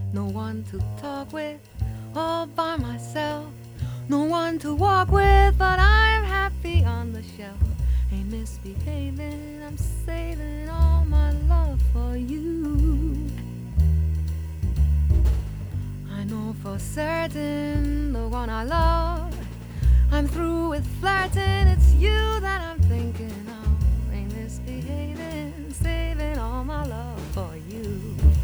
No one to talk with, all by myself. No one to walk with, but I'm happy on the shelf. Ain't misbehaving, I'm saving all my love for you. I know for certain the one I love. I'm through with flirting, it's you that I'm thinking of. Ain't misbehaving, saving all my love for you.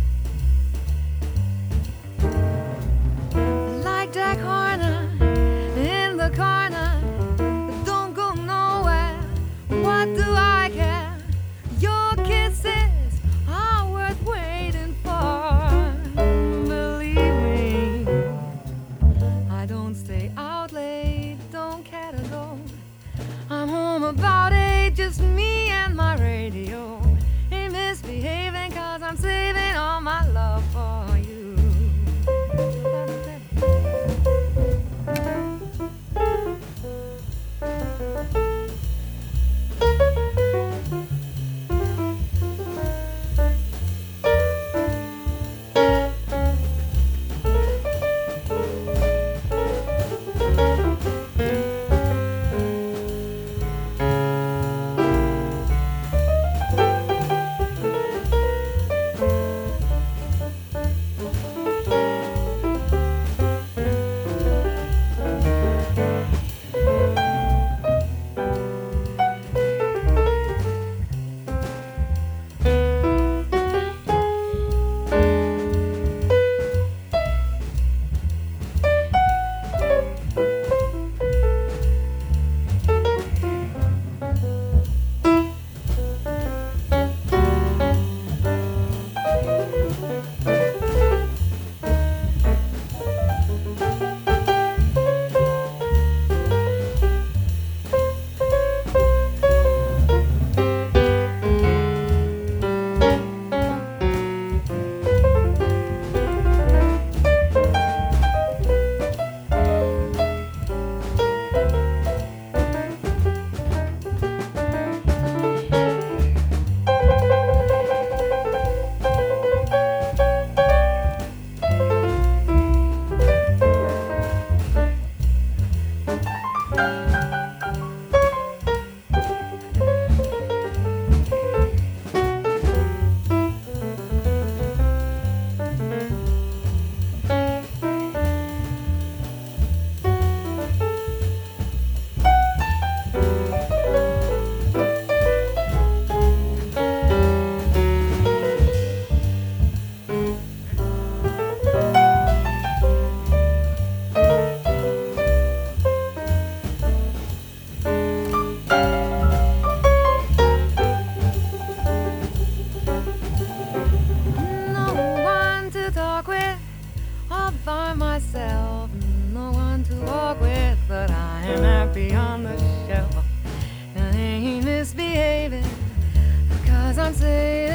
Like Jack Horner in the corner, don't go nowhere. What do I care? Your kisses are worth waiting for. Believe me, I don't stay out late, don't care to go. I'm home about 8, just me and my radio. Ain't misbehaving 'cause I'm saving all my love for you. By myself, no one to walk with, but I am happy on the shelf. I ain't misbehaving 'cause I'm saying